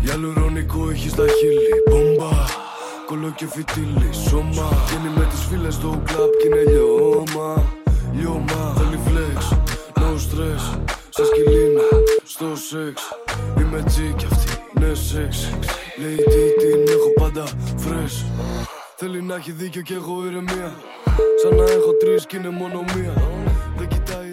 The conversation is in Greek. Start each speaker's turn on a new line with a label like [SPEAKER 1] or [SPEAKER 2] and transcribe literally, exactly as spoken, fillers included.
[SPEAKER 1] Γυαλουρονικό έχει στα χείλη. Μπομπα, κολό και φιτίλι. Σώμα, γίνει με τις φίλες στο κλαπ κι είναι λιώμα. Λιώμα, θέλει flex, no stress. Σαν σκυλίνα, στο σεξ. Είμαι τζι κι αυτή είναι σεξ. Λέει τι την έχω πάντα fresh. Θέλει να έχει δίκιο κι εγώ ηρεμία. Σαν να έχω τρεις κι είναι μόνο μία. Δεν κοιτάει